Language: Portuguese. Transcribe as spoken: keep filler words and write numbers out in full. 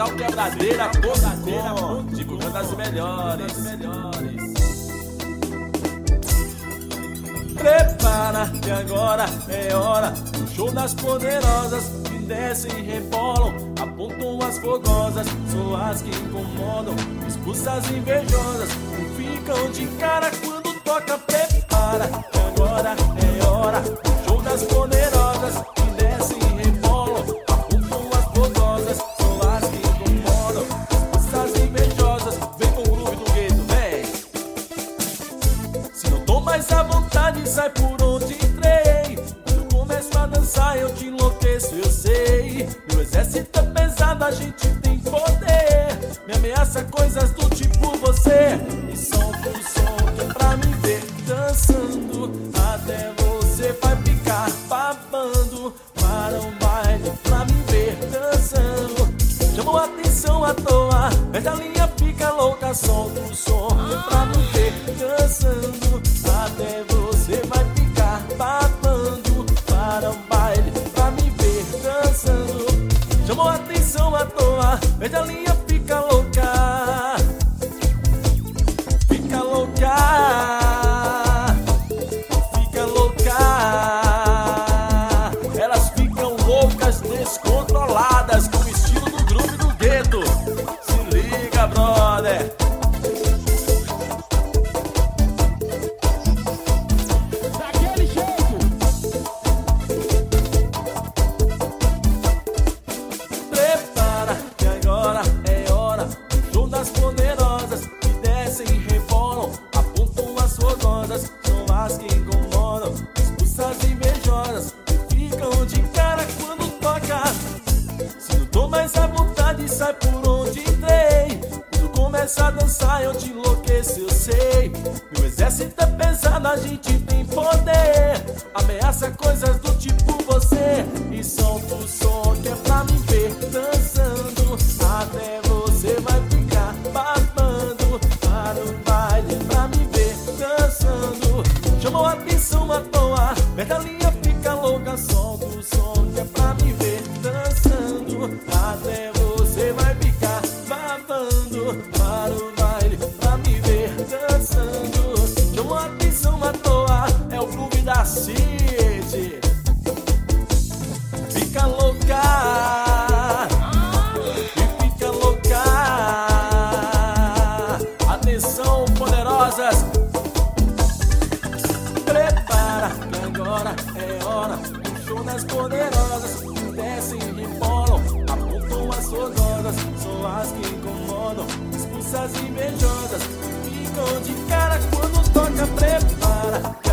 Portal Quebradeira, Quebradeira, divulgando as melhores. Prepara que agora é hora do show das poderosas que descem e rebolam, apontam as fogosas, são as que incomodam, expulsam as invejosas, que ficam de cara quando toca. Prepara que agora é hora do show das poderosas que descem e rebolam, apontam as fogosas, são as que incomodam, expulsam as invejosas. Vem com o groove do gueto, vem. Se não tô mais à vontade, sai por onde entrei. Quando começo a dançar eu te enlouqueço, eu sei. Meu exército é pesado, a gente tem poder. Me ameaça coisas do tipo você. E solta o som que é pra me ver dançando. Até você vai ficar babando. Para um baile pra me ver dançando. Chamou a atenção à toa, mas a linha fica louca. Solta o som que é pra me ver dançando. Até você vai ficar babando. Para um baile pra me ver dançando. Chamou a atenção à toa, mas a linha fica louca. Fica louca. Fica louca. Elas ficam loucas, descontroladas, com o estilo do groove do gueto. Se liga, brother. Poderosas que descem e rebolam, apontam as fogosas, são as que incomodam, expulsam as invejosas, que ficam de cara quando toca. Se não tô mais à vontade, sai por onde entrei. Quando começa a dançar eu te enlouqueço, eu sei. Meu exército é pesado, a gente tem poder. Ameaça coisas do tipo você. E solta o som que é pra me ver dançando. Até você vai ficar babando. Para o baile pra me ver dançando. Chamou a atenção à toa, mas a linha fica louca. Solta o som que é pra me ver dançando. Até você vai ficar babando. Para o baile pra me ver dançando. Chamou a atenção à toa, é o groove da City. Fica louca. Poderosas, prepara que agora é hora do show das poderosas que descem e rebolam, apontam as fogosas, são as que incomodam, expulsam as invejosas, ficam de cara quando toca. Prepara.